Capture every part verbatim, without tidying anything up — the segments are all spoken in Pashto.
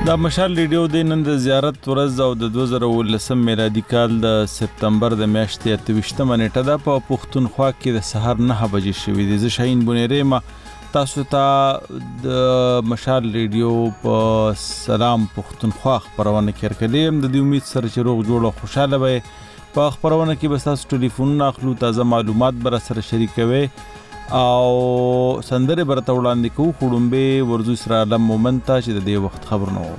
د مشال ریډیو د نن د زیارت ورځ او د دوه زره اوولسم میلادي کال د سپتمبر د میاشتې اته ویشتمه نیټه ده. په پښتونخوا کې د سهار نهه بجې شوې دي. زه شاهین بونیری ما تاسو ته د مشال ریډیو په سلام پښتونخوا خبرونه کړکلیم. د دې امید سره چې روغ جوړ او خوشاله وي. په خبرونه کې به تاسو ټلیفونونه اخلو، تازه معلومات به سره شریکوي او سندره برته وړاندې کوو. خړومبه ورزو سره علم مومنت چې د دې وخت خبرونه وو.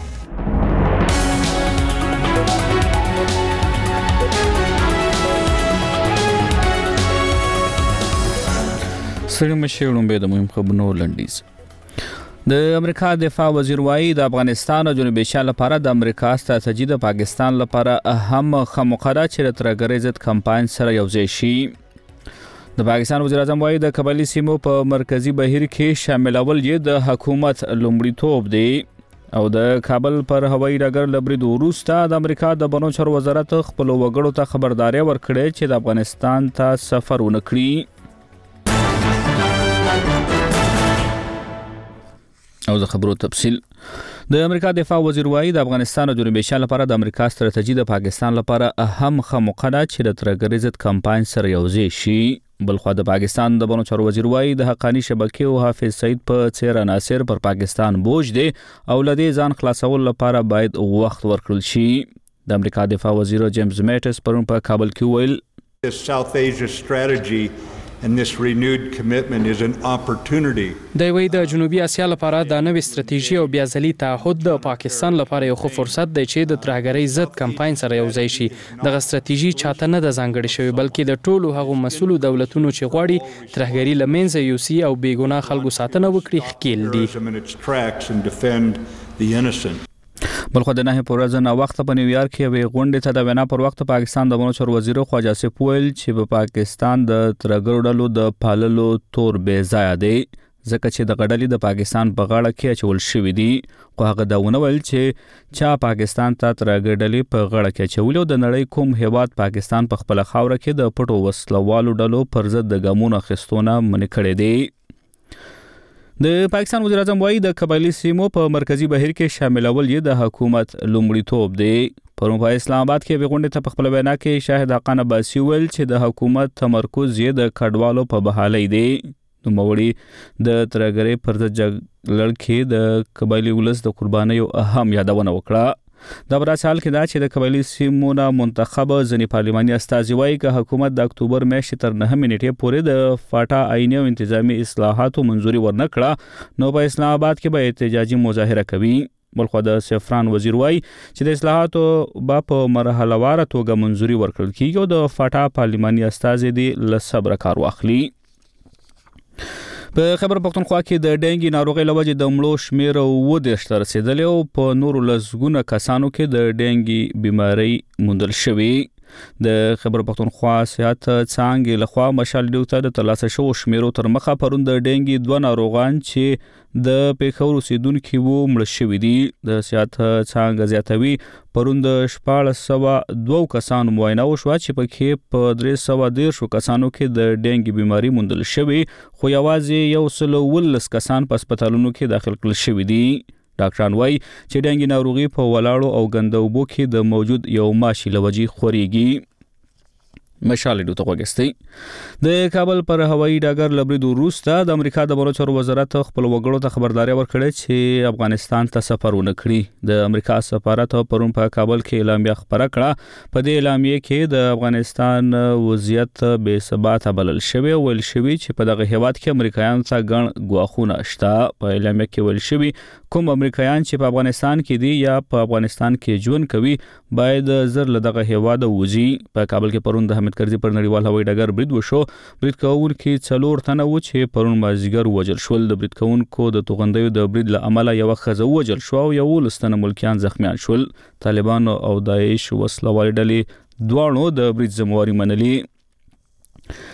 سړي مشي وړومبه د مهم خبرونو لنډیز. د امریکا دفاع وزیر وایي د افغانستان او جنوب ایشیا لپاره د امریکا ستراتیژي د پاکستان لپاره اهم خموخره چې د ترګرۍ ضد کمپاین سره یوځای شي. د پاکستان وزیر اعظم وایي د قبایلی سیمو په مرکزی بهیر کې شاملول یې د حکومت لومړیتوب دی او د کابل پر هوایي ډګر له برید وروسته د امریکا د بنو چارو وزارت خپلو وګړو ته خبرداری ورکړې چې د افغانستان ته سفر ونه کړي. او د خبرو تفصیل. د امریکا دفاع وزیر وایي د افغانستان او جنوب ایشیا لپاره د امریکا ستراتیژي د پاکستان لپاره اهم خموخه ده چې د ترګرۍ ضد کمپاین سره یوځای شي. بلخوا د پاکستان د بنو چارو وزیر وایي د حقانی شبکې او حافظ سعید په څیر عناصر پر پاکستان بوج دي او لدې ځان خلاصول لپاره باید وخت ورکړل شي. د امریکا دفاع وزیر جیمز میټس پرون په کابل کې ویل South Asia strategy and this renewed commitment is an opportunity. د وی د جنوبي اسیا لپاره د نوې ستراتیژي او بیا ځلي تعهد د پاکستان لپاره یو ښه فرصت دی چې د ترهګرۍ ضد کمپاین سره یوځای شي. دغه ستراتیژي چاته نه د ځانګړې شوی بلکې د ټولو هغو مسؤلو دولتونو چې غواړي ترهګرۍ له منځه یوسي او بې ګناه خلکو ساتنه وکړي ښکیل دي. بلخو د نه پر ورځ نه وخت په نیویارک کې وی غونډې ته د وینا پر وخت پاکستان د بنو چارو وزیر خواجه آصف ویل چې په پاکستان د ترګرو ډلو د پاللو تور بې ځای دی ځکه چې د غډلې د پاکستان په غاړه کې اچول شوی دی. خو هغه دا ونه ویل چې چا پاکستان ته ترګډلې په غاړه کې اچول او د نړۍ کوم هیواد پاکستان په خپل خاوره کې د پټو وسلوالو ډلو پر ضد د ګامونو اخیستونه منې کړې دي. د پاکستان وزیر اعظم وایي د قبایلی سیمو په مرکزی بهیر کې شاملول یې د حکومت لومړیتوب دی. پرون په اسلام آباد کې غونډې ته په خپل وینا کې شاهد حقان عباسی ویل چې د حکومت تمرکز یې د کډوالو په بحالۍ دی. نوموړي د ترګرۍ پر ضد جګړه کې د قبایلی ولس د قربانیو اهم یادونه وکړه. دا براسال کې دا چې د قبایلی سیمو نه منتخب ځنې پارلماني استازي وایي چې حکومت د اکتوبر میاشتې تر نهمې نیټې پورې د فاټا آئیني او انتظامی اصلاحاتو منظوري ورنکړه نو په اسلام آباد کې به احتجاجي مظاهره کوي. بلخو د سفران وزیر وایي چې د اصلاحاتو به په مرحله واره توګه منظوري ورکړل کیږي او د فاټا پارلماني استازي دی له صبر کار واخلي. په خبر پښتونخوا کې د ډینګي ناروغۍ له وجې د مړو شمېر اووه دېرش ته رسېدلی او په نورو لسګونه کسانو کې د ډینګي بیمارۍ موندل شوې. د خبر پښتونخوا صحت څانګې لخوا مشال ریډیو ته د ترلاسه شوو شمیرو تر مخه پرون د ډینګي دوه ناروغان چې د پېښور اوسېدونکي وو مړه شوي دي. د صحت څانګه زیاتوي پرون د شپاړس سوه دوه کسانو معاینه وشوه چې پکې په درې سوه دېرشو کسانو کې د ډینګي بیماري موندل شوې خو یوازې یو سل اوولس کسان په هسپتالونو کې داخل کړل شوي دي. ډاکټران وایي چې ډینګي ناروغي په ولاړو او ګنده اوبو کې د موجود یو ماشي له وجې خورېږي. مشال ریډیو ته غوږ د کابل پر هوایي ډګر له برید وروسته د امریکا د بنو چارو وزارت خپل وګړو ته خبرداری ورکړې چې افغانستان ته سفر ونه کړي. د امریکا سفارت پرون په کابل کې اعلامیه خپره کړه. په دې اعلامیه کې د افغانستان وضعیت بې ثباته بلل شوی او ویل شوی چې په دغه هیواد کې امریکایانو ته ګڼ ګواښونه شته. په اعلامیه کې ویل شوی کوم امریکایان چې په افغانستان کې دي یا په افغانستان کې ژوند کوي باید زر له دغه هیواد وځي. په کابل کې پرون د کرزي پر نړیوال هوایي ډګر برید وشو. برید کوونکي څلور تنه و چې پرون مازیګر وژل شول. د برید کوونکو د توغندیو د برید له امله یو ښځه وژل شو او یولس تنه ملکیان زخمیان شول. طالبان او داعش وسله والې ډلې دواړو د برید ذمہواري منلې.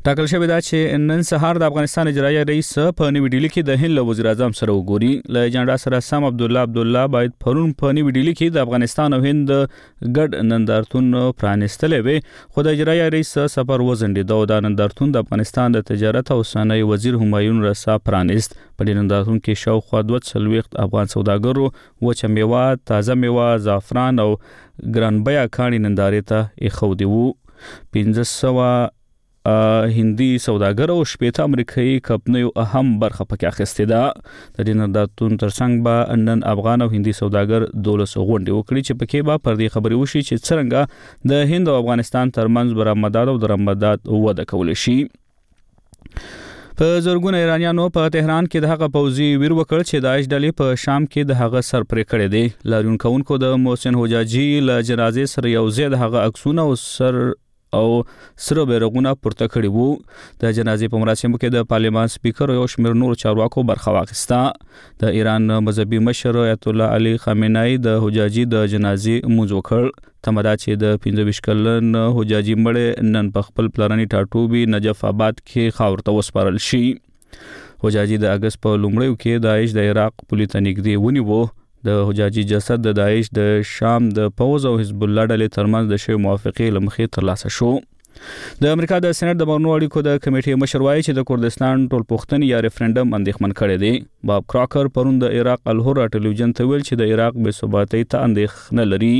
ټاکل شوی دا چې نن سهار د افغانستان اجرایي رئیس په نیو ډیلی کې د هند وزیر اعظم سره وګوري. له ایجنډا سره سم عبد الله عبد الله باید پرون په نیو ډیلی کې د افغانستان او هند ګډ نندارتون پرانستلې وي، خو د اجرایي رئیس سفر وزنډید او د نندارتون د افغانستان د تجارت او صنایع وزیر همایون رسا پرانست. په دې نندارتون کې شاوخوا دوه څلوېښت افغان سوداګرو وچه میوه، تازه میوه، زعفران او ګران بیه کاڼي نندارې ته ایښودي وو. پنځه سوه هندي سوداګر او شپږ امریکایي کمپنیو اهم برخه پکې اخیستې ده. د دې نندارتون ترڅنګ به نن افغان او هندي سوداګر دولس غونډې وکړي چې پکې به پر دې خبرې وشي چې څرنګه د هند او افغانستان ترمنځ برآمدات او درآمدات وده کولی شي. په زرګونه ایرانیانو په تهران کې د هغه پوځي ویر وکړ چې د داعش ډلې په شام کې د هغه سر پرې کړی دی. لاریون کوونکو د محسن حجاجي له جنازې سره یو ځای د هغه عکسونه او سر او سره بیرغونه پورته کړي وو. د جنازې په مراسمو کې د پارلمان سپیکر او یو شمېر نور چارواکو برخه واخیسته. د ایران مذهبي مشر آیت الله علي خامنه‌ای د حجاجي د جنازې لمونځ وکړ. تمه ده چې د پنځه ویشت کلن حجاجي مړی نن په خپل پلرني ټاټوبي نجف آباد کې خاور ته وسپارل شي. حجاجي د اگست په لومړیو کې داعش د عراق پولې ته نږدې ونیو. د حجاجي جسد د داعش د شام د پوز او حزب الله ډلې ترمنځ د شوی موافقې لمخې ترلاسه شو. د امریکا د سېنات د بهرنیو اړیکو د کمیټې مشر وایي چې د کردستان ټولپوښتنې یا ریفرنډم اندېښمن کړی دی. باب کراکر پرون د عراق الهرا ټلویزیون ته ویل چې د عراق بې ثباتۍ ته اندېښنه لري.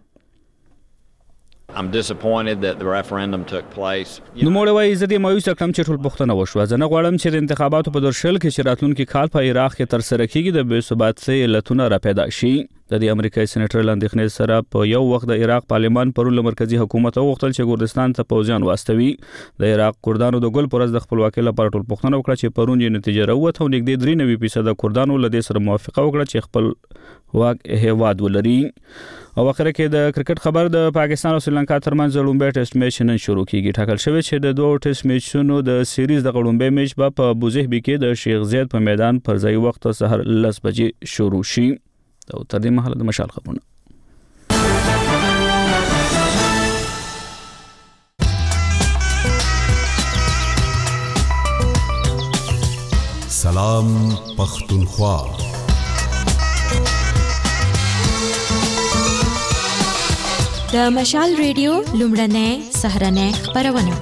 I'm disappointed that the referendum took place. نو موږ وایي زه دې مایوسه کړم چې ټول پوښتنه وشوه. زه نه غواړم چې د انتخاباتو په درشل کې چې راتلونکي کال په عراق کې ترسره کیږي د بې ثباتۍ علتونه راپیدا شي. د دې امریکایي سېنیټر لاندېخنې سره په یو وخت د عراق پارلمان پرون له مرکزی حکومت وغوښتل چې کردستان ته پوځیان واستوي. د عراق کردانو د ګل پرز د خپلواکۍ لپاره ټول پوښتنه وکړه چې پرون یې نتیجه راووته او نږدې درې نوي فیصده کردانو له دې سره موافقه وکړه چې خپل واک هیواد ولري. او اخر کې د کرکټ خبر د پاکستان او سریلانکا ترمنځ لومړی ټیسټ میچ نن شروع کیږي. ټاکل شوی چې د دوه ټیسټ میچونو د سیریز د لومړی میچ به په ابوظبي کې د شیخ زاید په میدان پر ځای وخت سحر لس بجې شروع شي. او تر دې مهاله د مشال خبرونه. سلام پختونخوا. د مشال ریډیو لومړنۍ سهرنۍ خبرونه.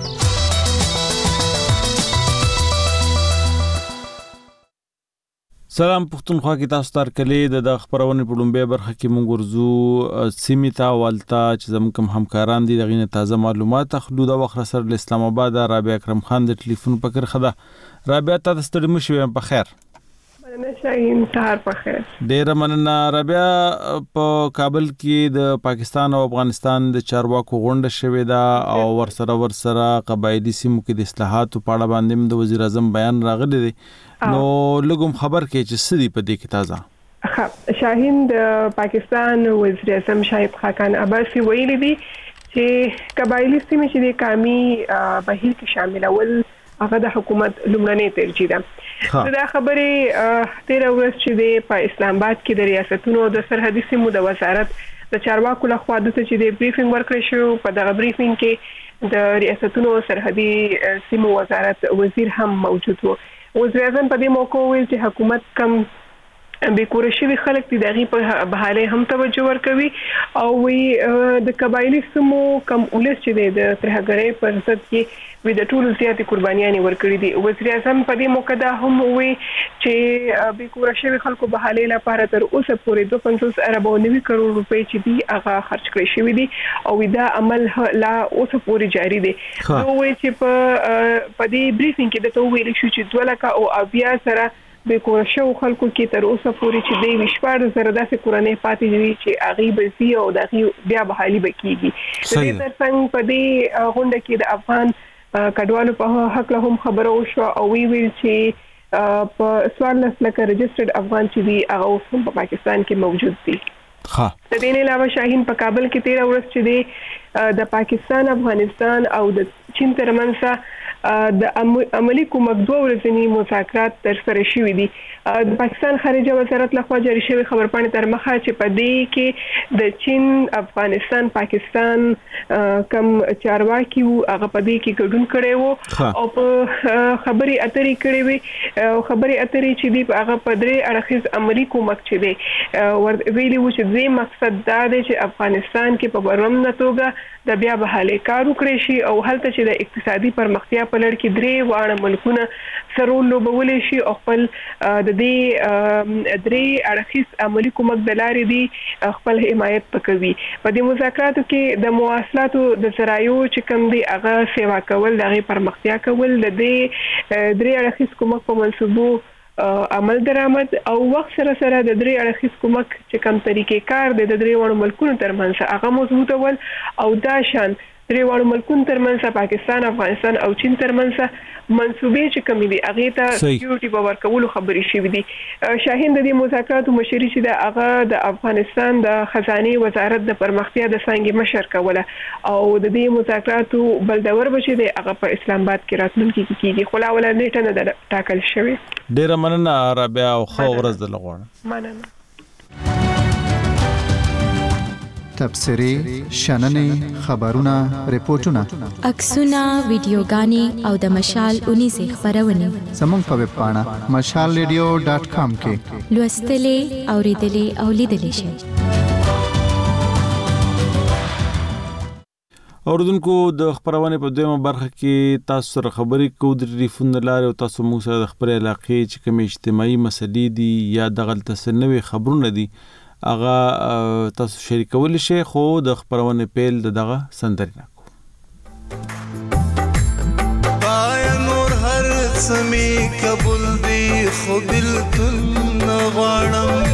سلام پښتونخوا کې تاسو ته کلی د خبرونې په لومبه برخه کې مونږ ورزو سیمیتا والتا چې زموږ کوم همکاران دي دغه تازه معلومات اخلو. د وخت سره د اسلام آباد رابعه اکرم خان د ټلیفون پکر خده. رابعه تاسو ستړي مشوي په خیر؟ مننه شاهین، سهار په خیر. ډیر مننه. رابعه په کابل کې د پاکستان او افغانستان د چارواکو غونډه شوې ده او ورسره ورسره قبایلی سیمو کې د اصلاحاتو په اړه باندې د وزیر اعظم بیان راغلی دی. نو لګوم خبر کې چې سړي په دې کې تازه شاهین د پاکستان وزیر اعظم شاهد خاقان عباسي ویلي دي چې قبایلی سیمې چې د قومي بهیر کې شامل اول هغه د حکومت لومړنۍ ترجیح ده. دا خبرې تیر ورځ چې د په اسلام آباد کې د ریاستونو د سرحدي سیمو د وزارت د چارواکو لخوا د چې د بریفینګ ورکړی شو. په دغه بریفینګ کې د ریاستونو سرحدي سیمو وزارت وزیر هم موجود وو. وزیر اعظم په دې موقع ویل چې حکومت کم به کور شوی خلک دي دغه په بهاله هم توجه ورکوي او وی د قبایلی سیمو کم ولس چې د ترهګرۍ پر ضد کې وی د ټولو زیاتې قربانیانې ورکړي دي. وزیر اعظم په دې موقع دا هم وی چې به کور شوی خلکو بهاله لپاره تر اوسه پورې دوه سوه پنځوس ارب او نوي کروڑ روپۍ چې دی هغه خرج کړی شوی دي او دا عمل لا اوسه پورې جاری دی. نو وی چې په په دې بریفینګ کې د تو ویل شو چې دوه لک او بیا سره به کور شو خلکو کې تر اوسه پورې چې د وشپاره زره داسې کورنۍ پاتې دي چې اغي بزي او دغه بیا بحالي بکیږي. د دې ترڅنګ په دې غونډه کې د افغان کډوالو په حق له هم خبرو شو او وی ویل چې په څوارلس لکه رجسټرډ افغان چې دي هغه اوس هم په پاکستان کې موجود دي. ها د دې نه علاوه شاهین په کابل کې تیر ورځ چې دی د پاکستان، افغانستان او د چین ترمنځ د عملی کومک دوه ورځنی مذاکرات تر سره شوې دي. د پاکستان خارجه وزارت لخوا جاری شوی خبرپاڼې تر مخه چې په دې کې د چین، افغانستان، پاکستان کم چارواکي وو هغه په دې کې ګډون کړي وو او په خبري اترې کړي وي او خبري اترې چې دی هغه په درې اړخیز عملی کومک چې دی ویلي وو چې دې مقصد دا دی چې افغانستان کې په برومنه توګه د بیا بحالي کار وکړي شي او هلته چې د اقتصادي پرمختیا په لړ کې درې واړه ملکونه سره لوبول شي او خپل د دې درې اړخیز عملی کومک د لارې دی خپل حمایت وکوي. په دې مذاکراتو کې د مواصلاتو د ذرایعو چې کوم دی هغه سیوا کول، دغه پرمختیا کول، د دې درې اړخیز کومک په منصوبو عمل درآمد او وخت سره سره د درې اړخیز کومک چې کوم طریقې کار د درې وړو ملکونو ترمنځ هغه مضبوطه ول او دا شان درې وړو ملکونو ترمنځ پاکستان، افغانستان او چین ترمنځ منصوبې چې کوم دي هغه ته سکیورټي باور کولو خبرې شوې دي. شاهین د دې مذاکراتو مشري چې د هغه د افغانستان د خزانه وزارت د پرمختیا د څنګه مشر کوله او د دې مذاکراتو بل دور بچي دی هغه په اسلام آباد کې راتلونکي کې کیږي. خو لا ول نیټه نه ده ټاکل شوې. ډیره مننه رابعه او خو ورځ د لغوړ مننه. تبصري شننې خبرونه ریپورتونه عکسونه ویډیوګانې او د مشال اونیزه خبرونه زموږ په ویب پاڼه مشال ریډیو ډاټ کام کې لوستلې اوریدلې او لیدلې شئ. اوردونکو د خبرونه په دویمه برخه کې تاسو سره خبرې کوو د ریفون لاره او تاسو موږ سره د خبرې علاقې چې کوم اجتماعي مسلې دي یا د غلط سنوي خبرونه دي اغه تاسو شریکول شي. خو د خبرونه پیل دغه سندرنه کو پای نور هر سمي قبول دي خو بالکل نغړم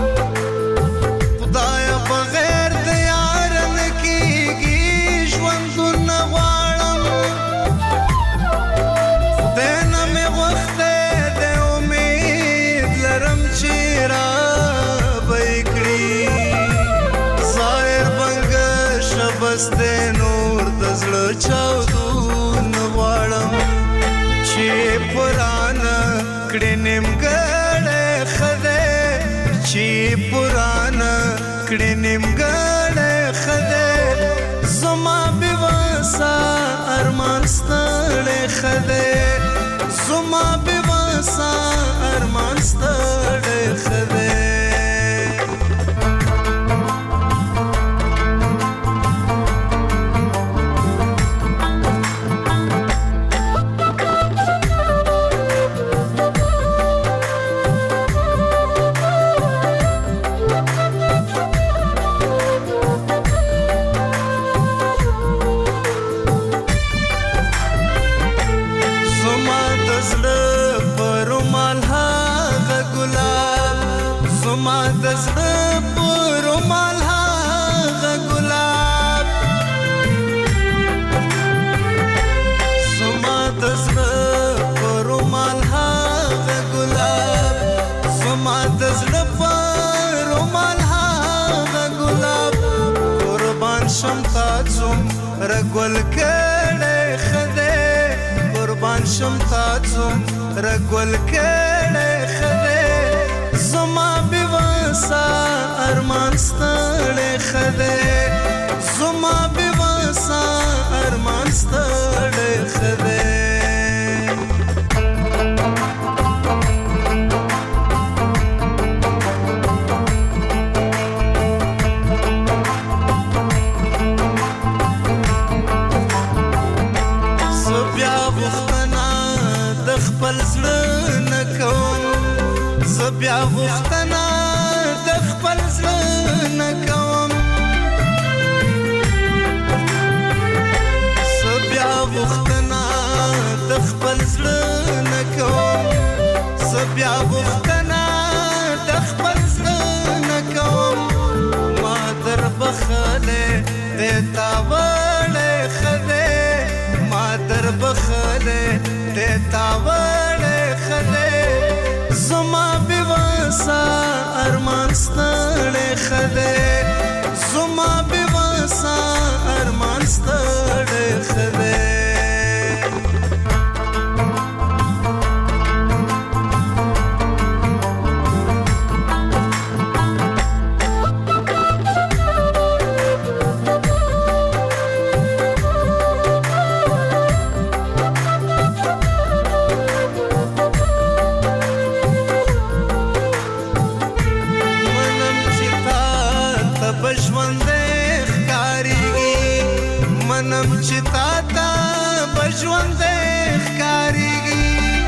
خدای بغیر د یار نه کیږي ژوند نغړم خدای نه مې وخت د امید لرم چې را بسته نور د زړه چاودون غواړم چې پرانا کړي نیمګړې خدای چې پرانا کړي نیمګړې خدای زما بواسا ارمان ستړې خدای زما بواسا ارمان ستړې خدای رګول کړه خدای قربان شم تاسو رګول کړه خدای زما بواسا ارمان ستړې خدای زما بواسا ارمان ستړې خدای بیا غوښتنه د خپل زړه نه کوم زه بیا غوښتنه د خپل زړه نه کوم زه بیا غوښتنه د خپل زړه نه کوم ما در بخلې د تا وړې خدای ما در بخلې د تا وړې خدای زما بواسا ارمان ستړې خدای زما بواسا ارمان ستړې خدای ژوند ښکاریږي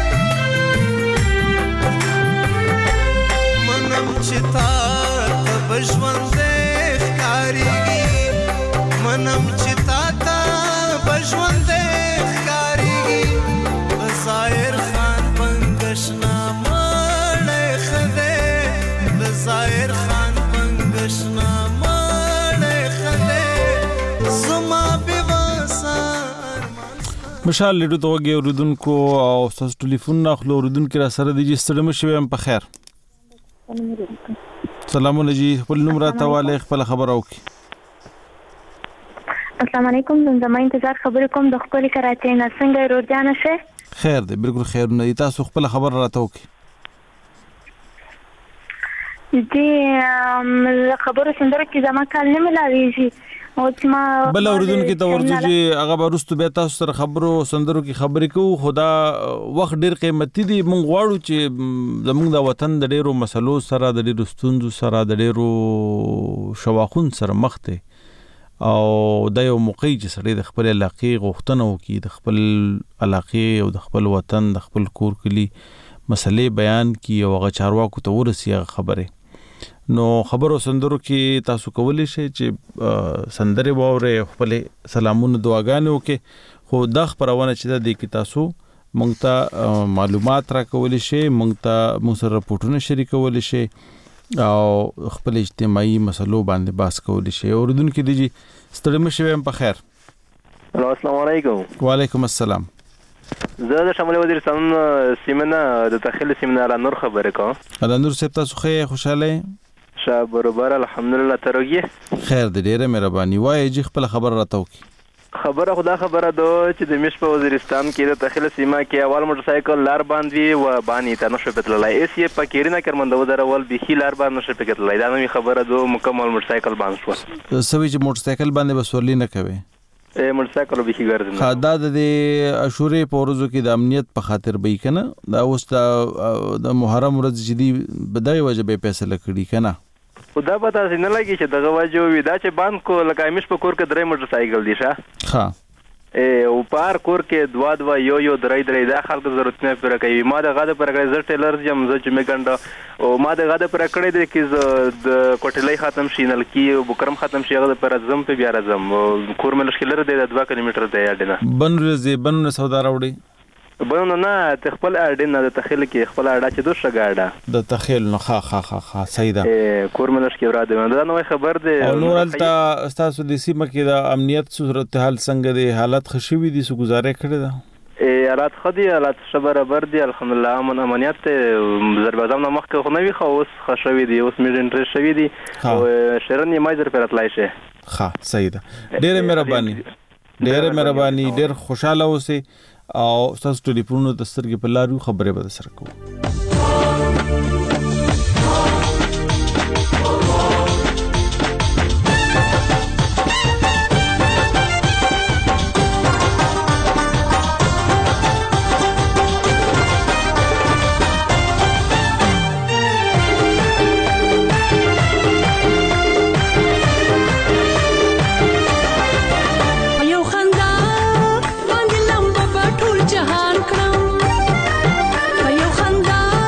منم چې تا ته به ژوند ښکاریږي منم چې تا ته به ژوند ښکاریږي ظاهر خان پنګشنا مړ خدای د ظاهر خان پنګشنا مشال لیډو توګه اوردونکو او تاسو ټلیفون اخلو اوردونکو را سره د جستړم شوم په خیر سلام علیکم خپل نوم راته والے خپل خبر او کی السلام علیکم زما انتظار خبر کوم د خپل کراچۍ نه څنګه روزانه شه خیر دی بالکل خیر نه تاسو خپل خبر راته وکي دي خبرو سندره کې زما کال نه ملاويږي او چې ما بل اوردونکو ته ورته چې هغه ورستو به تاسو سره خبرو سندرو کې خبرې کوو خدا وخت ډیر قیمتي دی مونږ غواړو چې زموږ د وطن د ډیرو مسلو سره د ډیرو ستونزو سره د ډیرو شواخون سره مخ ته او د یو موقع چې سړی د خپل علاقې غوښتنه وکړي د خپل علاقې او د خپل وطن د خپل کور کلی مسلې بیان کړي او هغه چارواکو ته ورسي خبره نو خبرو سندرو کې تاسو کولی شئ چې سندره ووره خپل سلامونه دعاګانې وکړي خو د خبرونه چې د دې کې تاسو مونږ ته معلومات را کولی شئ مونږ ته مو سره راپورټونه شریکولی شئ او خپل اجتماعي مسلو باندې باس کولی شئ اوردونکو دي ستړي مشه په خیر السلام علیکم وعلیکم السلام زه د شمالي وزیر سم سیمنه د تخیل سیمنه علي نور خبره کوم علي نور صاحب تاسو خې خوشاله شاه برابر الحمدلله ترګي خیر دې ډېره مهرباني وایي چې خپل خبر راته وکي خبره خدا خبره دو چې د مش په وزیرستان کې د تخیل سیمه کې اول موټر سایکل لار باندې و باندې تنه شو پتللای اس یې پکېرینه کرمندو درول به هی لار باندې شو پکېتلای دا نو خبره دو مکمل موټر سایکل باندې شو سوي چې موټر سایکل باندې بسورلی نه کوي ا موټر سایکل به هی ګرځي خادا د اشورې پورزو کې د امنیت په خاطر به کنه دا اوس د محرم ورځ چې دی بدای وجه به فیصله کړي کنه خدا پتا سينه لګي چې دغه واجو وی دا چې باند کو لکه امیش په کور کې درې موټر سایکل دي ښه ها ا او پار کور کې دوا دوا یو یو درې درې دا خلک ضرورت نه پر کوي ما د غاده پر کوي زر ټیلر یم ز چې میګنده او ما د غاده پر کړې دي کې د کوټلې ختم شینل کې او بکرم ختم شي غاده پر زم په بیا راځم کور ملشکلر دی د دوه کیلومتر دی اډنه بنرزي بنونه سودا راوړي بنونه نه ته خپل اډنه د تخیل کې خپل اډا چې دوه شګاډه د تخیل نو ها ها ها ها صحیح ده کور ملشکل را دی دا نو خبر دی او نور التا تاسو د سیمه کې د امنیت صورتحال څنګه دی حالت خشوي دي سو گزارې کړی ده ای حالات خدي حالات شبر بر دي الحمدلله امن امنیت ضربازم نه مخ خو نه وی خو اوس خشوي دي اوس میډن ټر شوي دي او شرن یې ماجر پرتلای شي ها صحیح ده ډېر مهرباني ډېر مهرباني ډېر خوشاله اوسئ او تاسو ټلیفون د سترګې په لارو خبرې به سره کوو جهان کړم په یو خندا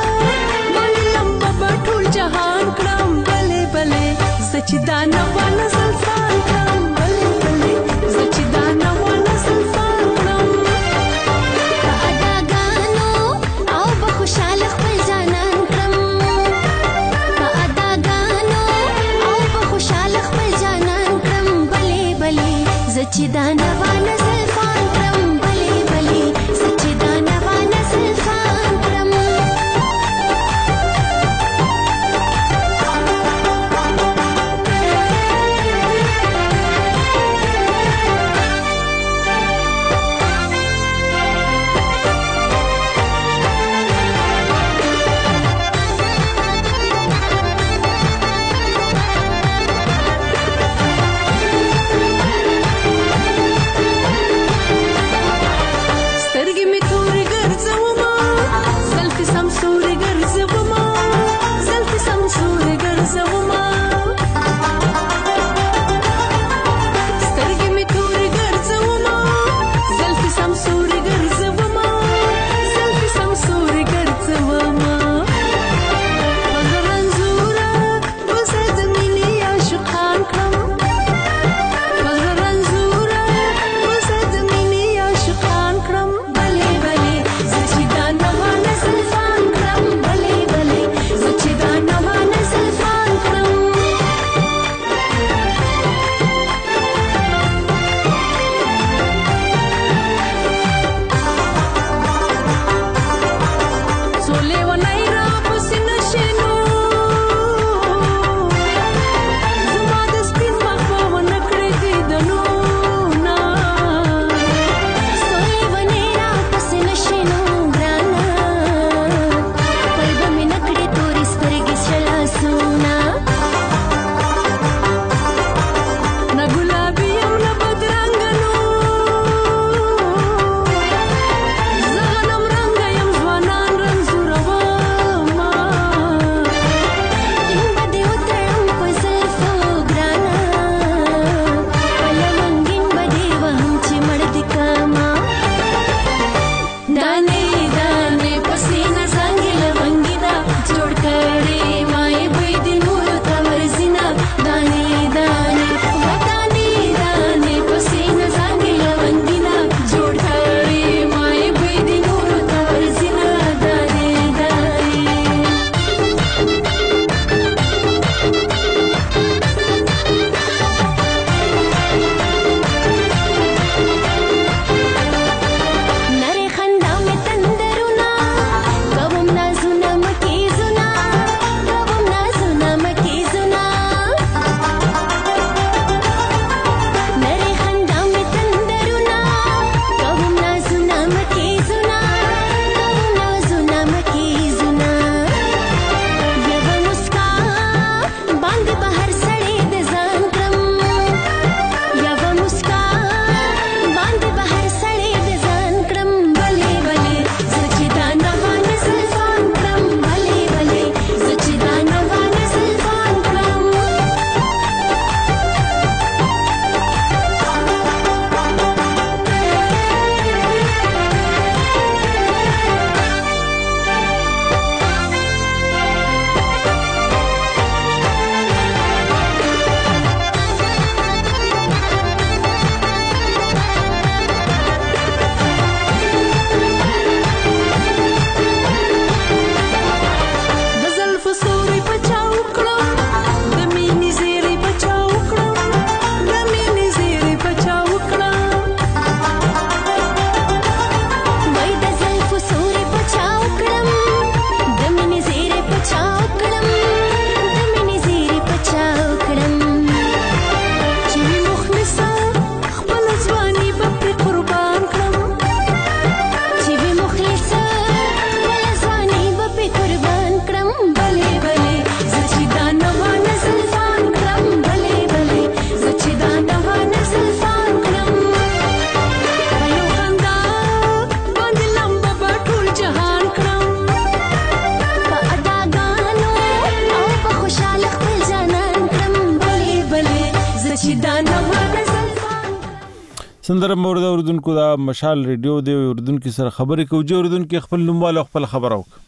سندره مورد اوردونکو دا مشال ریډیو دی اوردونکو سره خبرې کوي چې اوردونکو خپل نومواله خپل خبر اوک.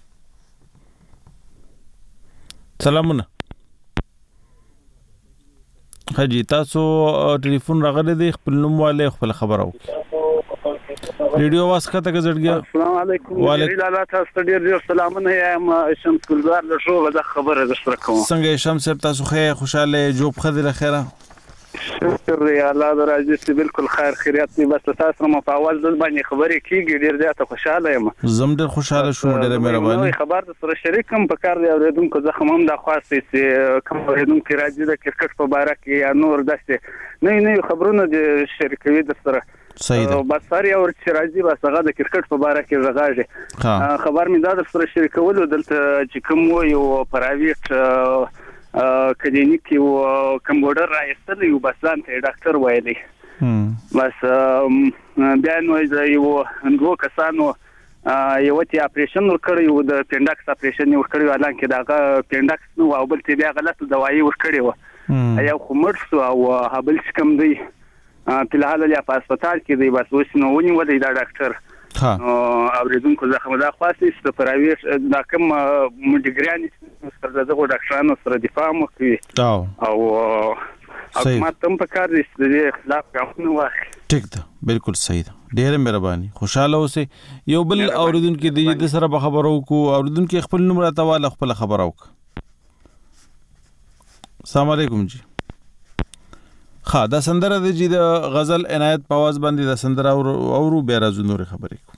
سلامونه حاجی تاسو ټلیفون راغلی دی خپل نومواله خپل خبر اوک. ریډیو واس کته گزړګیا. السلام علیکم. وعلیکم الله تاسو ډیر ډیر سلامونه یم شمس ګلزار له شو غدا خبره درسره کوم. څنګه شمس صاحب تاسو خیر خوشاله جوب خدای خیره. شکر دی الله درازي چې بالکل خیر خیریت دی بس تاسو ما په اول ځل باندې خبرې کیږي ډیر زیاته خوشاله یم. زم ډیر خوشاله شوم ډیره مهرباني. خبر سره شریکم په کار دی اوریدونکو زخم هم د خاصه چې کوم اوریدونکو راځي د کرکټ په باره کې یا نور داسې نه نه خبرونه د شریکوي در سره. صحیح ده. بس ساري او چې راځي بس هغه د کرکټ په باره کې زغاږي. خبر مې دا در سره شریکول دلته چې کوم یو پرایویټ کلینیک یو کمپیوټر راځي یو بس ځان ته ډاکټر وایي. بس بیا نو یو نو کسانو یو تی اپریشن ورکړی یو د پینډکس اپریشن ورکړی الان کې دا پینډکس نو او بل تی بیا غلط دوايي ورکړی و یا خو مرسو او هبل کم دی په لحاظ یا په هسپتال کې دی بس اوس نو ونی ولې دا ډاکټر ها اوریدونکو زخم دا خاصه است پرایویټ دا کوم مډیګرانی سره دغه ډاکټرانو سره دفاع مو کوي او او ما تم په کار دي د خلاف قانون واخ. ټیک ده بالکل صحیح ده ډیره مهرباني خوشاله اوسه. یو بل اوریدونکو د دې سره به خبرو کو اوریدونکو خپل نوم راته خپل خبرو کو. السلام علیکم جی. خا دا سندره د جی د غزل عنایت په आवाज باندې دا سندره او اورو بیا راځو نور خبرې کو.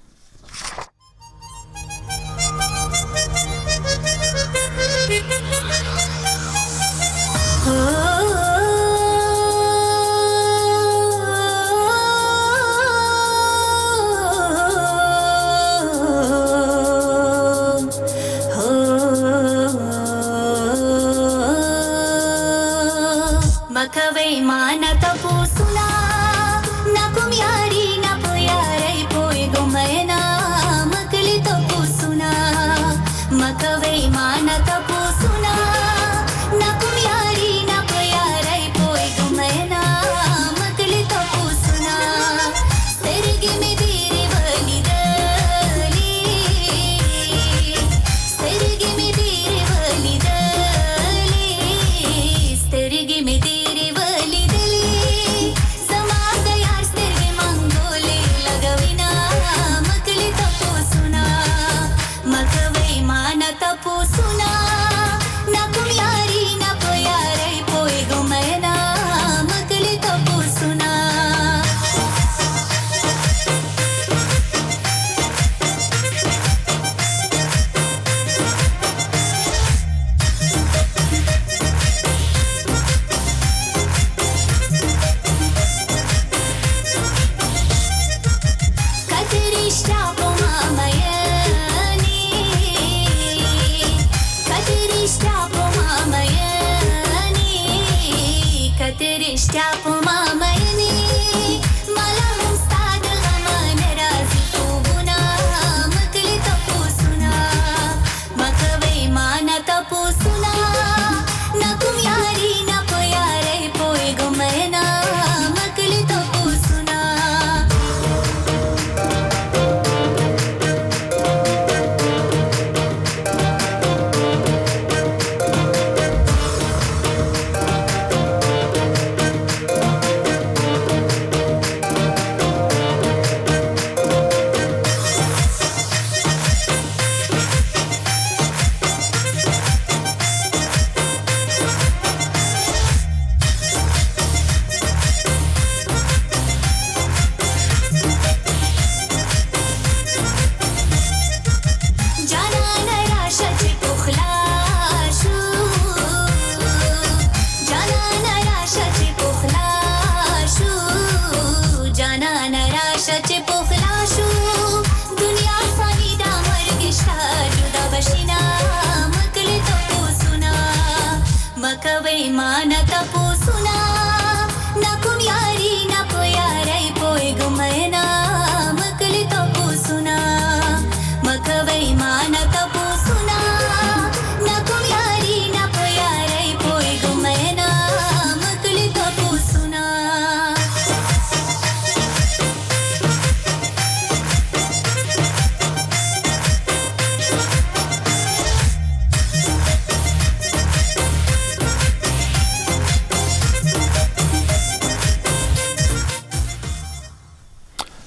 मकवई माना तपो सुना ना कुम यारी ना पुयारे पोए गुमैना मकली तपो सुना मकवई माना तपो सुना ना कुम यारी ना पुयारे पोए गुमैना मकली तपो सुना सरगी में तेरी वली दली सरगी में तेरी वली दली सरगी में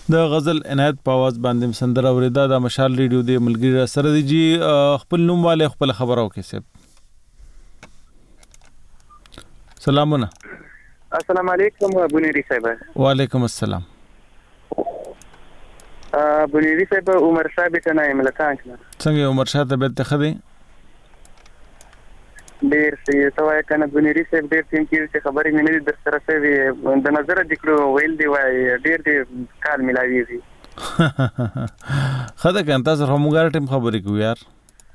د غزل عنایت په आवाज باندې سندره اوریدا د مشال ریډیو د ملګری سره دی جی خپل نوم والے خپل خبرو کې سب سلامونه السلام علیکم بنيري صاحب. وعلیکم السلام. ا بنيري صاحب عمر صاحب ته نه ملکان څنګه عمر شاه ته به تخدي ډیر سي توای کنه بنيري صاحب ډیر ټیم کې خبرې مې نه در سره سوي د نظر دکړو ویل دی وای ډیر ډیر کال ملاويږي خدای کان تاسو هم ګار ټیم خبرې کوي یار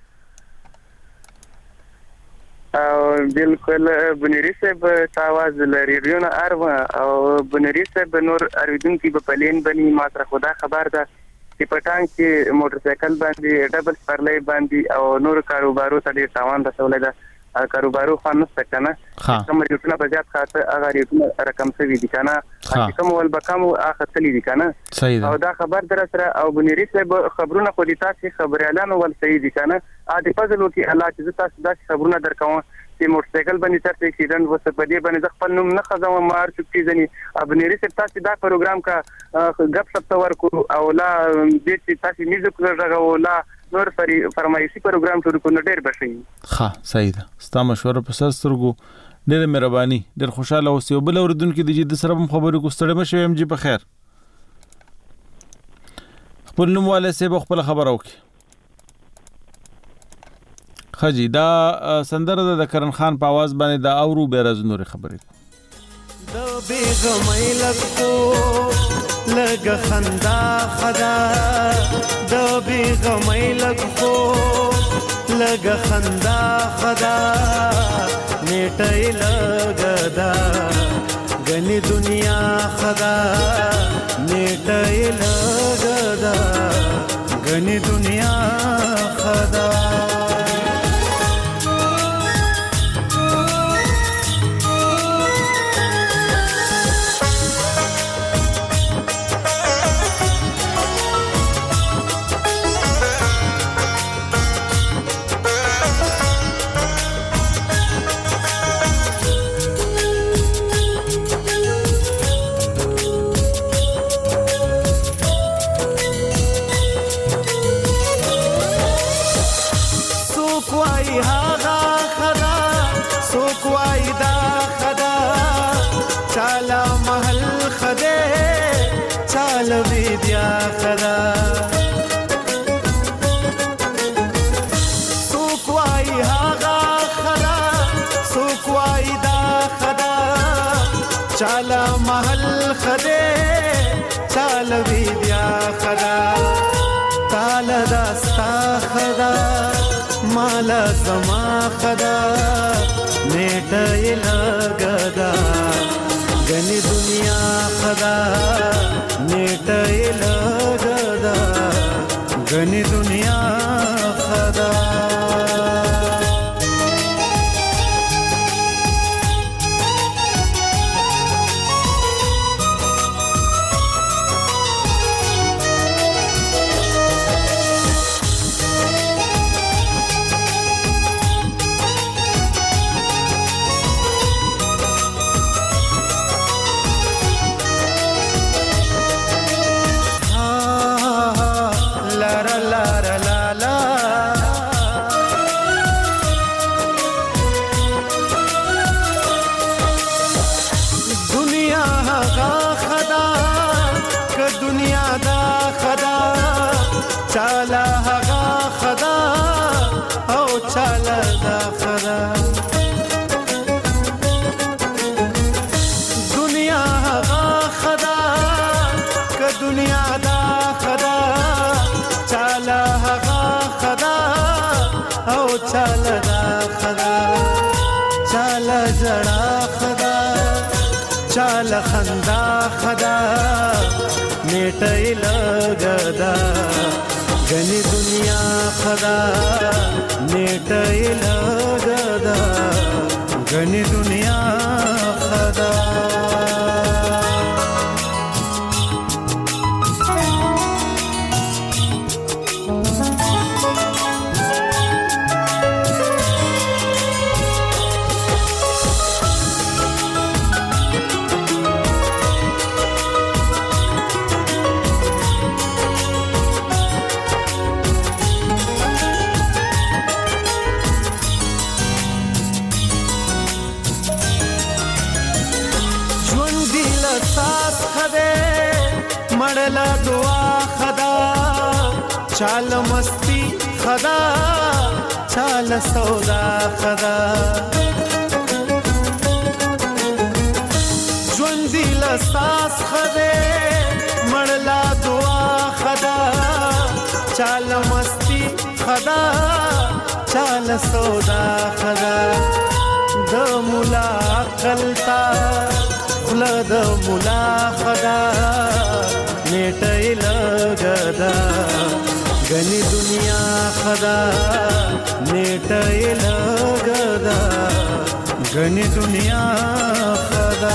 او بالکل بنيري صاحب تاواز لريونه اروا او بنيري صاحب نور ارویدون کی په پلین بني ماتره خدا خبر ده چې پټان کې موټر سایکل باندې ډبل سپرلې باندې او نور کاروبارو ته ډیر تاوان رسولای ده کاروبارو خان نشته کنه کوم ریټونه په زیات خاطر هغه ریټونه رقم څه دي کنه چې کوم ول بکمو اخر تللی دي کنه او دا خبر در سره او بنيري صاحب خبرونه خو دي تاسو خبر اعلان ول صحیح دي کنه ا دې فضل وکي الله چې تاسو دا خبرونه درکوم چې موټر سایکل باندې تر اکسیډنټ وسه په دې باندې خپل نوم نه خزم مار چوکي ځنی بنيري صاحب تاسو دا پروګرام کا غب سب تور کو او لا دې چې تاسو میوزیک راغو لا نور فری فرمایشي پروګرام شروع کړو ډېر بشي ښه صحیح ده ستا مشوره په سر سترګو ډېر مهرباني ډېر خوشاله اوسې او بل اوریدونکو د جدي سره هم خبرې کو ستړي مشه ام جی په خیر خپل نوم والے سه خپل خبر اوکي خجی دا سندره د کرن خان په आवाज باندې دا اورو بیرز نور خبرې د بیغمای لکو لګ خندا خدا د بیغمای لکو لګ خندا خدا نیټه لګدا غنی دنیا خدا نیټه لګدا غنی دنیا خدا چالا محل خده چال ویدیا خدا تال داستا خدا مالا زما خدا نیٹا لگدا گنی دنیا خدا نیٹا لگدا گنی دنیا خدا چال خندا خدا نیټه لګدا غنی دنیا خدا نیټه لګدا غنی دنیا خدا چال مستی خدا چال سودا خدا ژوندې له ساس خده مړلا دعا خدا چال مستی خدا چال سودا خدا د مولا قلتا خلا د مولا خدا نیټه لګدا غني دنیا خدا نیټه لګدا غني دنیا خدا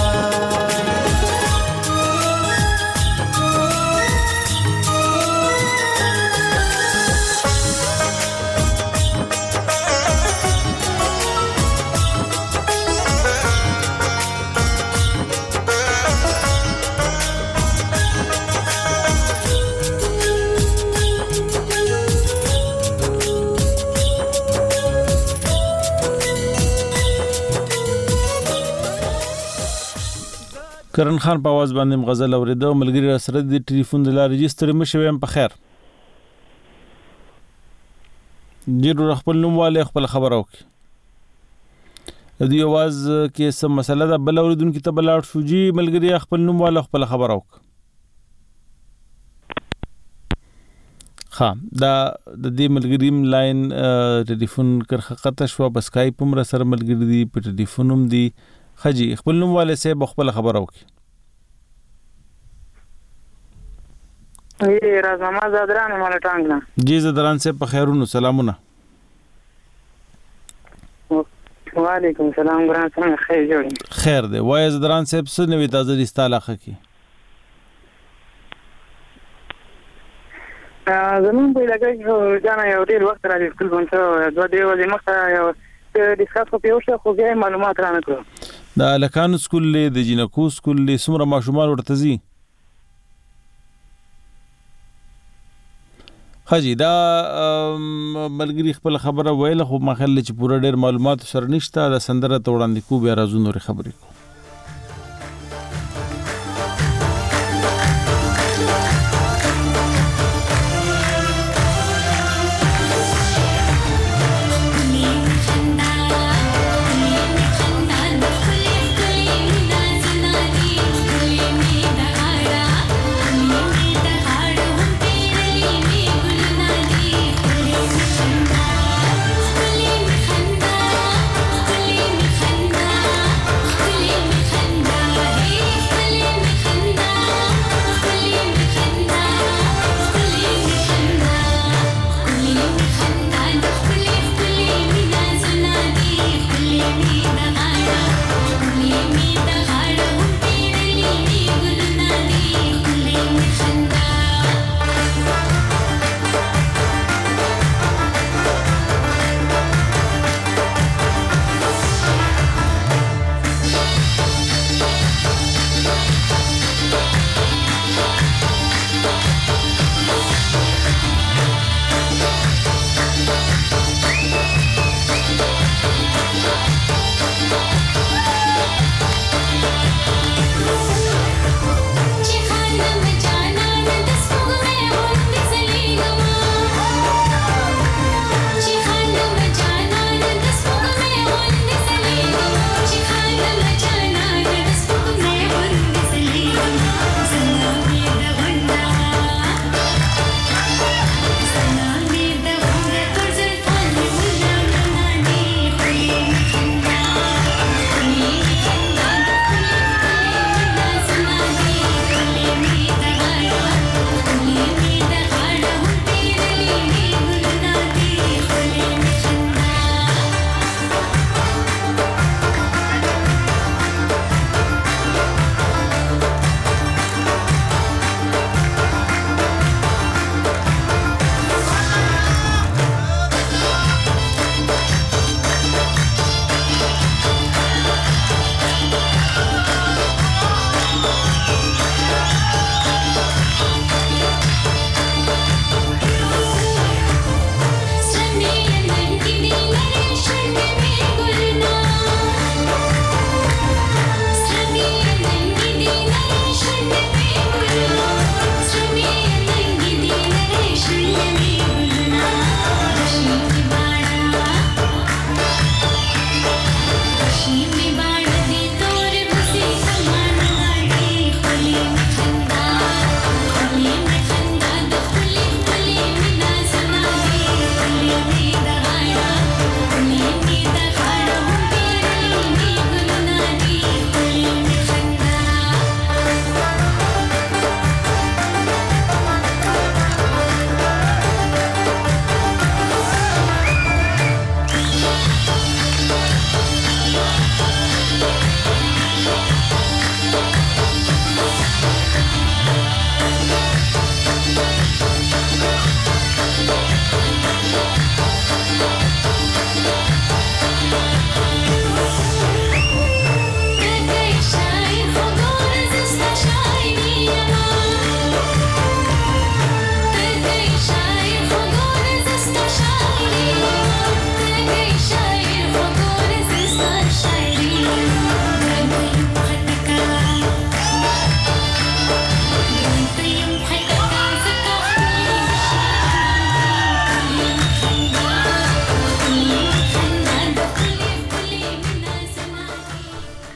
کرن خان په आवाज باندې غزل اوریدو ملګری را سره د ټلیفون د لارې رجستر مشوم په خیر ډیر خپل نوم والے خپل خبر اوکي د دې आवाज کې څه مسله ده بل اوریدونکو ته بل اړ شوجي ملګری خپل نوم والے خپل خبر اوک ها دا د دې ملګریم لاین ټلیفون کرخه قطه شو په اسکایپ هم را سره ملګری دی په ټلیفون هم دی خجی خپل نوم والے سے خپل خبر اوکي ای رازما زادران مال ټانګنا جی زادران سے په خیرونو سلامونه وعلیکم السلام ګران څنګه خیر جوړ خیر دی وای زادران صاحب څه نوې تازه استعلاقه کی زمون په لګي دا نه یو ډیر وخت راځي خپل ونته دوه دی ولې مخه یو ډیسکاس په یو څه خو به معلومات را نکړو دا لکان سکول له د جنکو سکول له سمره ماشومان ورته زی خجی دا ملګری خپل خبره ویل خو مخله چې پوره ډیر معلومات سره نشته د سندره توړاندې کو بیا راځو نور خبرې کو Thank you.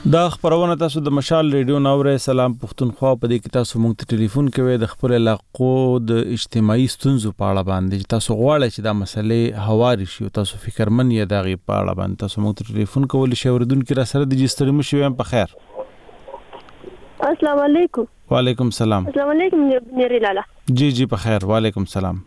دا خبرونه تاسو د مشال ریډیو ناوره سلام پښتونخوا په دې کې تاسو مونږ ته ټلیفون کوي د خپل علاقو د اجتماعي ستونزو په اړه باندې تاسو غواړئ چې دا مسلې هواري شي او تاسو فکرمن یې دا غي په اړه باندې تاسو مونږ ته ټلیفون کول شي اوردونکو را سره د رجستر مو شي په خیر. السلام علیکم. وعلیکم السلام. السلام علیکم میری لالا. جی جی په خیر. وعلیکم السلام.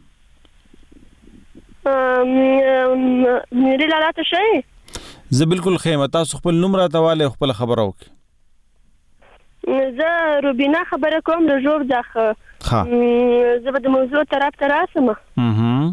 میری لالا ته شئ؟ زه بالکل خیمه. تاسو خپل نوم راته والي خپل خبره وکړئ. زه روبینا خبره کوم د جوړ ځخه. ها. زه به د موضوع طرف ته راسم. اها.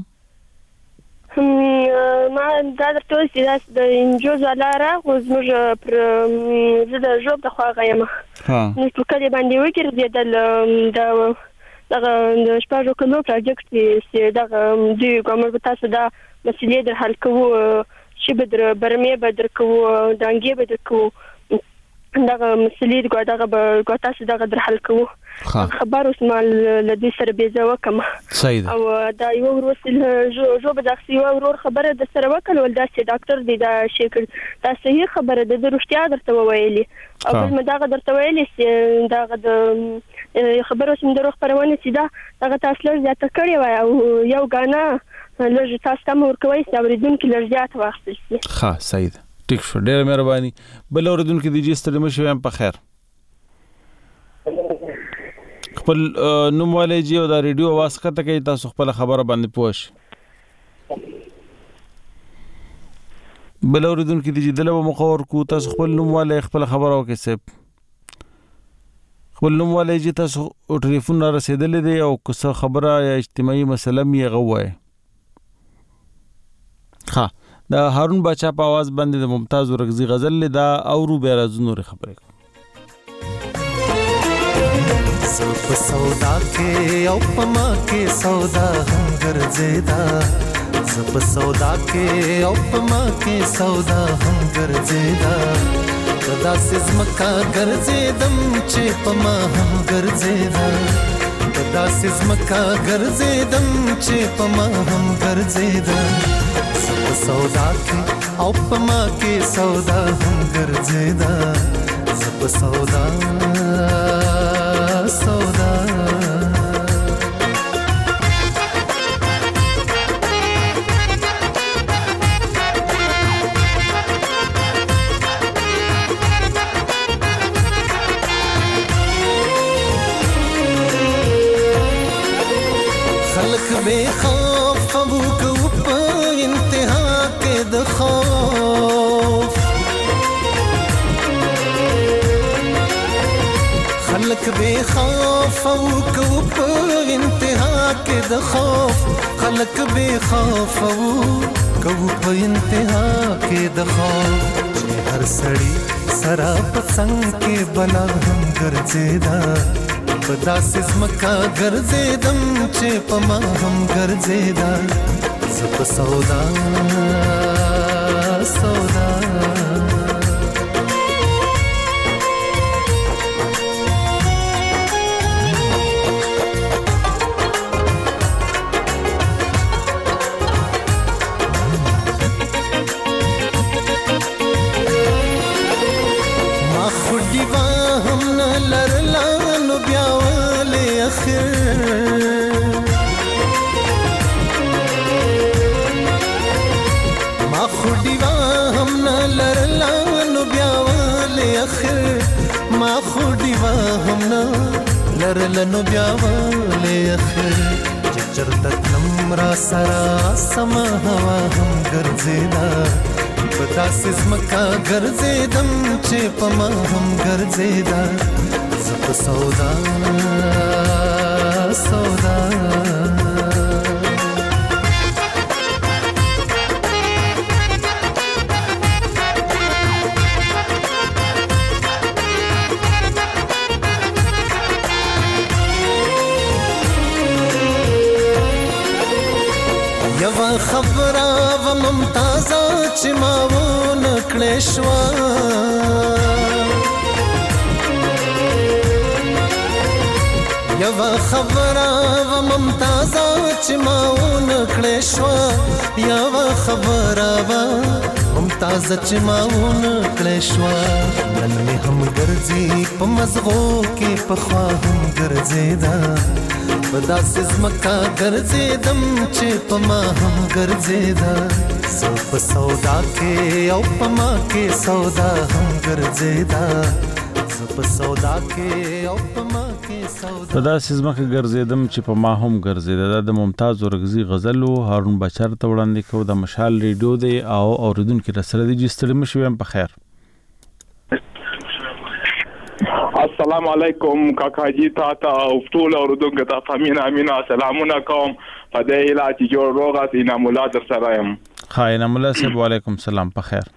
ما دا درته چې د انجو زلاره زموږ پر زه د جوړ د خوا غیم. ها. نو په کله باندې وکړې د دغه د شپږو کلو پروجیکټ چې دغه دوی کومه تاسو دا مسلې در حل کوو چې بدر برمه بدر کو دانګي بدر کو دغه مسلې دغه دغه تاسو دغه در حل کو خبر اوس مال لدی سره بيزه وکم او دا یو ورسل جو به دغه یو ورور خبره د سره وکړ ول دا چې ډاکټر دی دا شي دا صحیح خبره د درشتیا درته ویلي او بل مداغه درته ویلي چې دغه د خبر اوس د روغ پرونه چې دا دغه تاسو له زیاته کړی وای او یو غانا لږ تاسو ته ورکوي چې اوریدونکو لږ زیات واخلي. ښه صحیح ده. ټیک شو. ډېره مهرباني. بل اوریدونکو د رجستر مو شوم په خیر. خپل نوم والي جی او دا ریډیو आवाज کته کوي تاسو خپل خبره باندې پوښ. بل اوریدونکو د جدله مخور کو تاسو خپل نوم والي خپل خبره وکړئ سپ. خپل نوم والي جی تاسو ټلیفون را رسیدلې دی او څه خبره یا اجتماعي مسله می غوای. ها دا هارون بچا په आवाज باندې د ممتاز ورغزي غزل لیدا او رو به رازونو خبره سب سودا کې او پما کې سودا هم ګرځیدا سب سودا کې او پما کې سودا هم ګرځیدا کدا سزمکا ګرځیدم چې پما هم ګرځیدا کدا سزمکا ګرځیدم چې پما هم ګرځیدا سودا کې او پما کې سودا هم ګرځیدا سب سودا سودا خلق بے خوف ابو کو د خوف خلق بے خوف او کو په انتها کې د خوف خلق بے خوف او کو په انتها کې د خوف هر سړی سرا پسنګ کې بلا هم ګرځیدا پدا سزمکا ګرځیدم چې پما هم ګرځیدا سب سودا سودا ما خودی وا هم نه لرلا نو بیا ولې اخر خودی وا هم نه لرلا نو بیا ولې اخر ما خودی وا هم نه لرلا نو بیا ولې اخر چې چرته تم را سرا سما هوا هم ګرځیدا پتا سزمکا ګرځیدم چې پما هم ګرځیدا سب سودا سودا یو خبره و ممتازه چې ما و نکړې شو یو خبره و ممتازه چې ما و نکړې شو یو خبره و تازه چې ماون کړې شو نن مې هم ګرځي په مزغو کې په خوا هم ګرځېدا په داسې ځمکه ګرځېدم چې په ما هم ګرځېدا زه په سودا کې او په ما کې سودا هم ګرځېدا زه په سودا کې او په ما کې سودا په داسې ځمکه ګرځېدم چې په ما هم ګرځېدا دا د ممتاز اورکزي غزل و هارون بچر ته وړاندې کوو د مشال ریډیو دی او اوریدونکي راسره دي چې ستړي مه شئ په خیر السلام علیکم کاکا جی تا تا او ټول اوردونکو ته فامینا امینا سلامونه کوم په دې اله چې جوړ روغه سینا مولا در سره يم خاينه مولا صاحب وعلیکم السلام په خیر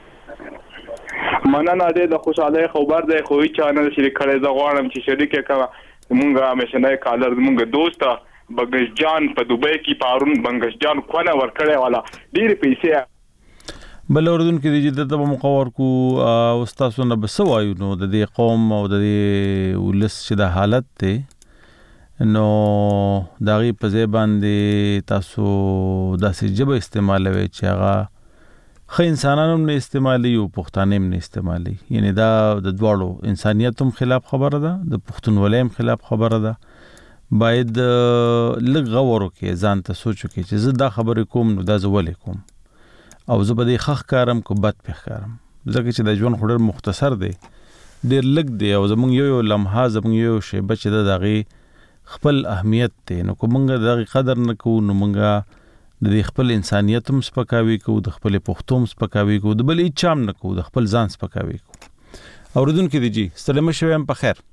مننه دې د خوشاله خبر ده خو هیڅ چانل شریک کړي زه غواړم چې شریک کړم مونږه مشنای کالر مونږه دوست بنگش جان په دوبۍ کې پارون بنگش جان خونه ور کړی والا ډېر پیسې بل اوردونکو دي چې د مقور کو استاد سونه بسوایو نو د دې قوم او د دې ولس چې د حالت ته نو داغي په ځای باندې تاسو داسې جبه استعمالوي چې هغه خې انسانانو نه استعمالي او پښتانه نه استعمالي یعنی دا د دواړو انسانيت هم خلاف خبره ده د پښتونولۍ هم خلاف خبره ده باید لږ غور وکړي ځان ته سوچ وکړي چې زه دا خبرې کوم نو دا زه ولې کوم او زه به دې خخ کارم کو بد په کارم ځکه چې د ژوند خورر مختصر دی ډېر لږ دی او زمونږ یو یو لمحه زمونږ یو شی بچ د دغه خپل اهمیت ته نو کومګه دغه قدر نه کوو نو مونږه د دې خپل انسانيت هم سپکاوي کوو د خپل پښتوم سپکاوي کوو د بل اچام نه کوو د خپل ځان سپکاوي کوو اوردونکو دي جی سلام شوم په خیر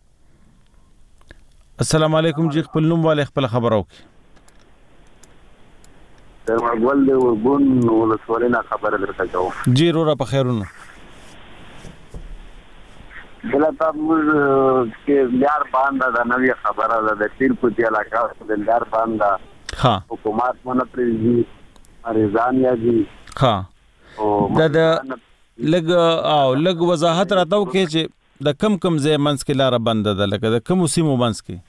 السلام علیکم جی خپل نوم والے خپل خبرو کی درمګول دی وګون ولسوالۍ نه خبره درته کوم جی رورا په خیرونه بل تاسو کې لار باندې دا نوې خبره ده د تیر په دی علاقه د لار باندې ها حکومت مونږ ارزانیا دي ها دا د لګ او لګ وضاحت راته وکړي چې د کم کم ځای منځ کې لار بنده ده لکه د کوم سیمو منځ کې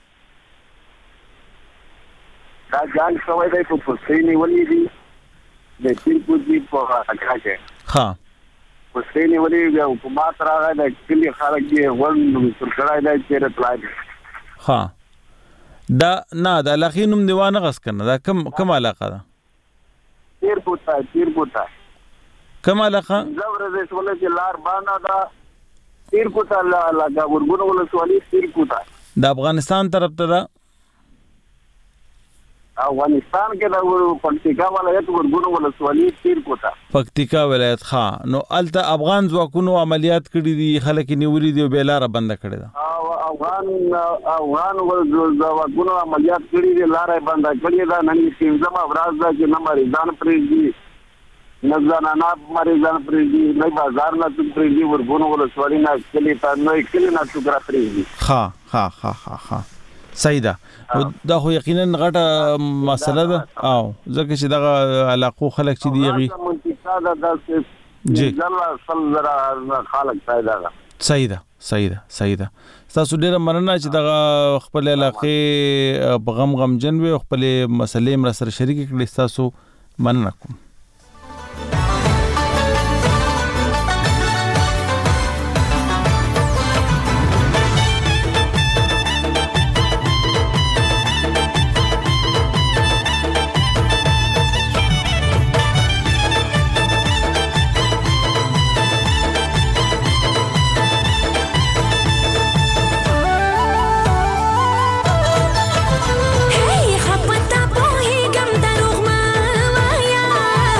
دا ځان شوی دی په پوسټینی ولې دي د تیر په دی په اکاګه ها پوسټینی ولې د حکومت راغی د کلی خلک یې ون سرکړای دی چې رپلای ها دا نه د لخینوم دیوانه غس کنه دا کم کم علاقه ده تیر پوتا تیر پوتا کم علاقه زبر دې سوال چې لار باندې دا تیر پوتا لگا ورګونو ولسوالۍ تیر پوتا د افغانستان طرف ته ده افغانستان کې د پکتیکا ولایت ورګونو ولسوالۍ تیر کوټه پکتیکا ولایت ښا نو الته افغان ځواکونو عملیات کړي دي خلک نیولې دي او بیلاره بند کړي ده او افغان افغان ځواکونو عملیات کړي دي لارې بند کړي ده نن یې څنګه ورځ ده چې نه مریضان پرېږدي نه ځانانا مریضان پرېږدي نه بازار نه پرېږدي ورګونو ولسوالۍ نه کلی ته نه کلی نه څوګرا پرېږدي ښا ښا ښا ښا ښا صحیح ده دا خو یقینا غټه مسله ده او ځکه چې دغه علاقو خلک چې دیږي منطقه ده د جی ځله سل خلک پیدا ده صحیح ده صحیح ده صحیح ده تاسو ډیره مننه چې دغه خپل علاقې په غم غم جن وي خپل مسلې مر سره شریک کړي تاسو مننه کوم Hey, hapata po higam darug ma waya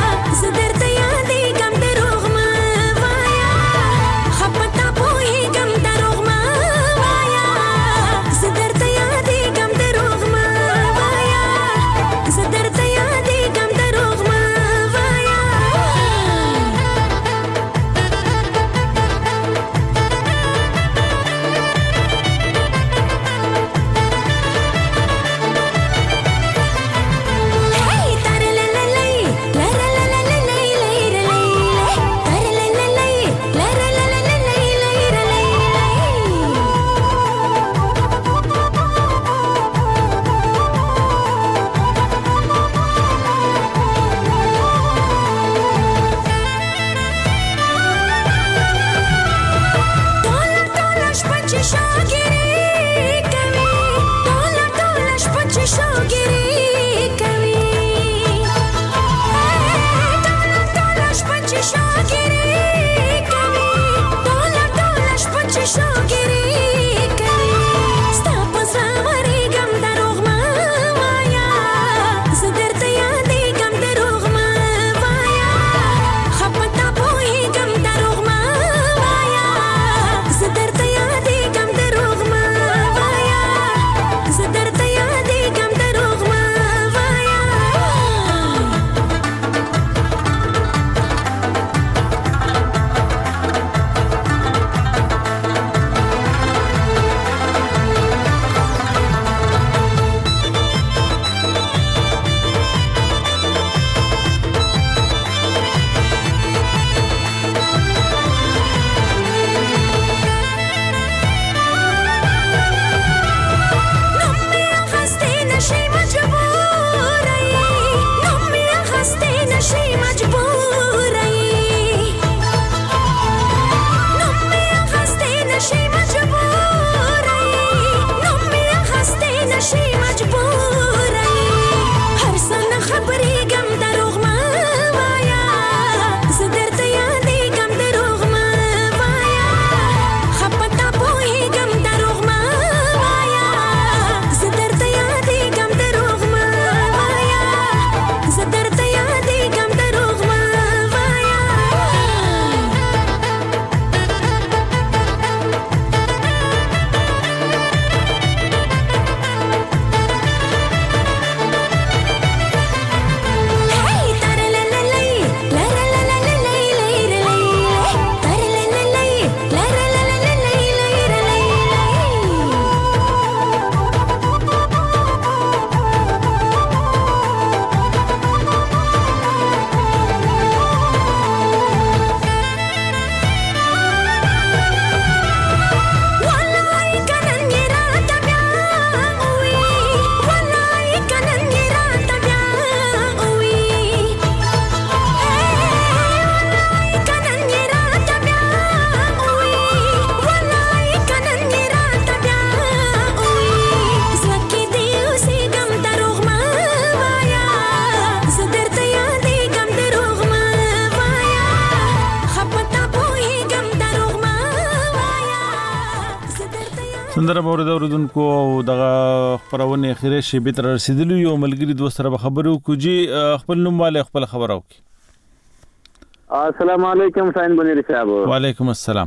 سندره باور د اوردونکو او دغه خبرونه اخیری شی به تر رسیدلی یو ملګری دوست سره خبرو کوجی خپل نوم والے خپل خبرو کی. السلام علیکم ساين بنيري صاحب. وعلیکم السلام.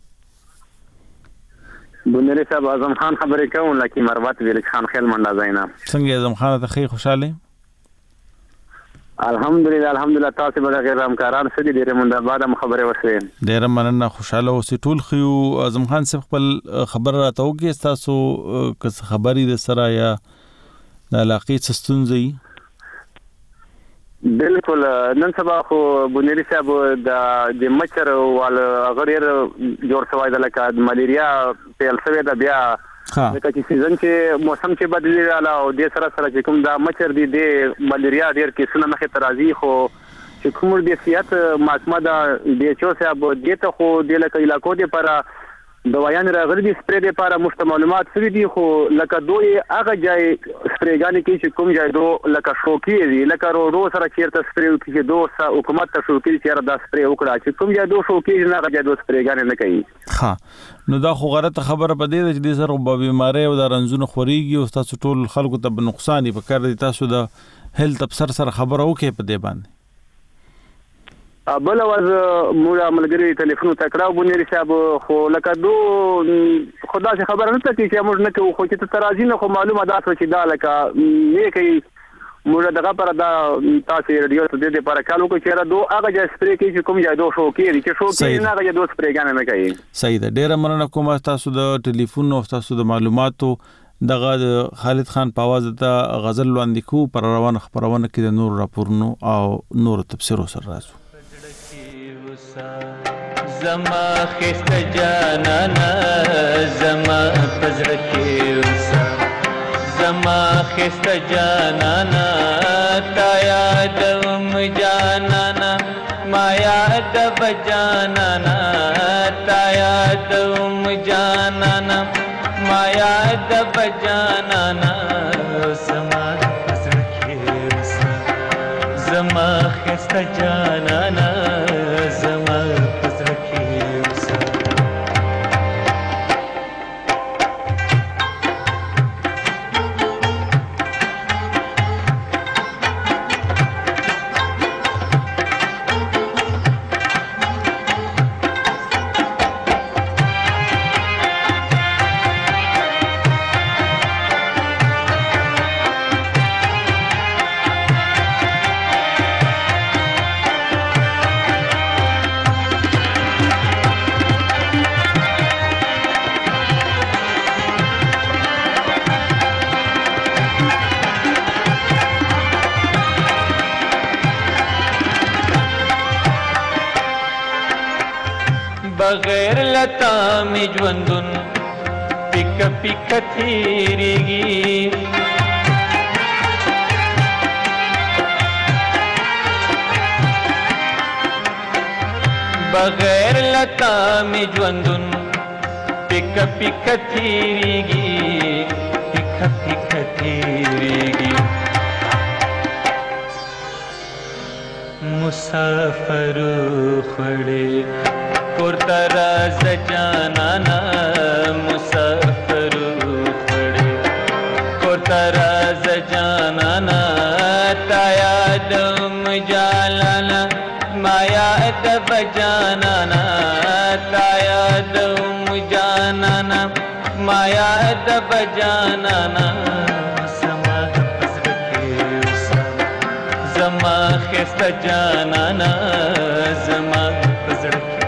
بنيري صاحب اعظم خان خبرې کوم لکه مروت ویل خان خیل منډه زینا. څنګه اعظم خان ته خې خوشاله؟ الحمدلله الحمدلله تاسو به غیر همکاران سړي ډېر منډه بعد هم خبرې وسوي. ډېر مننه خوشاله اوسې ټول خو اعظم خان صاحب خپل خبر راته وکي تاسو کس خبري د سره یا د علاقې ستونزې؟ بالکل نن سبا خو بنيري صاحب د د مچر وال غیر جوړ شوی د لکه ملیریا پیل شوی د بیا لکه چې سیزن چې موسم چې بدلی رااله او د سره سره چې کوم د مچر دی د ملیریا ډیر کیسونه مخه ترازی خو چې کوم د سیاست محکمه د ډي ایچ او صاحب دته خو د لکه علاقو د پر دوايان راغلي دي سپری د لپاره مشت معلومات سړي دي خو لکه دوی هغه ځای سپریګانی کې چې کوم ځای دو لکه شوکي دي لکه رو رو سره چیرته سپری کې دو حکومت ته شوکي چې دا سپری وکړه چې کوم ځای دو شوکي نه هغه ځای دو سپریګانی نه کوي. ها نو دا خو غلطه خبره پدې ده چې د سره په بیماری او د رنځونو خوريږي او تاسو ټول خلکو ته نقصان په کار دي تاسو د هیلث افسر سره خبره وکړئ په دې باندې. بل واز موږ عملګری ټلیفون تکړه بنيري صاحب خو لکه دو خدا څخه خبر نه تکي چې موږ نه کوو خو چې ترازی نه خو معلومه ده چې دا لکه نه کوي موږ دغه پر دا تاسو رادیو ته د لپاره کالو کو چې را دو هغه ځای سپری کوي چې کوم ځای دو شو کوي چې شو کوي نه هغه دو سپریګان نه کوي. صحیح ده ډیره مننه کوم تاسو د ټلیفون او تاسو د معلوماتو دغه خالد خان په आवाज ته غزل وړاندې کو پر روان خبرونه کې د نور راپورنو او نور تفسیرو سره راځو. زما خست جانانا زما پزړه کې وسا زما خست جانانا تا یادم جانانا ما یاد بجانانا تا یادم جانانا ما یاد بجانانا زما پزړه کې وسا زما خست جانانا زما پزړه کې وسه. بغیر لتا می ژوندون پک پک تیریږي بغیر لتا می ژوندون پک پک تیریږي پک پک تیریږي مسافر خړې کور تراز جانانا مسافر خړې کور تراز جانانا تا یادم جانانا ما یاد بجانانا تا یادم جانانا ما یاد بجانانا زما پزړه کې وسه زما خست جانانا زما پزړه کې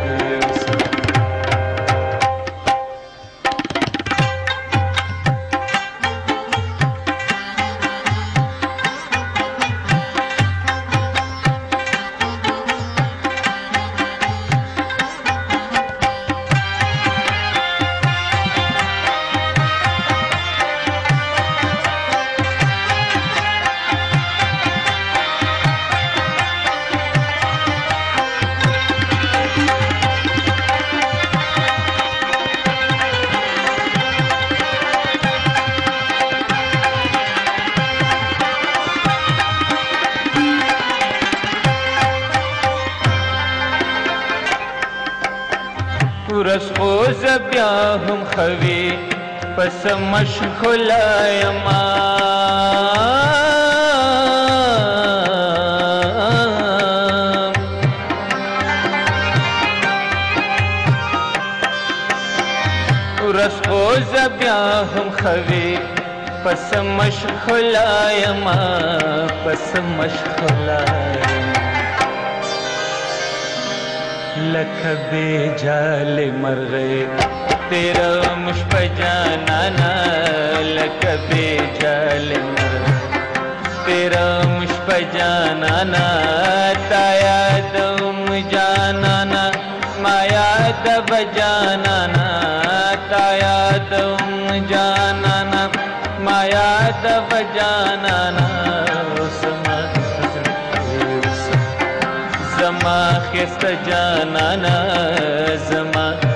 ورس خو زبیا هم خوي پس مشغوله یما ورسخوز بیا هم خوی پس مشغوله یما پس مشغوله لکه بے جال مرغے تیرا مش پہ جانانا لکه بے جال مرغے تیرا مش پہ جانانا تا یادم جانانا ما یاد بجانانا تا یادم جانانا ما یاد بجانانا زما خست جانانا زما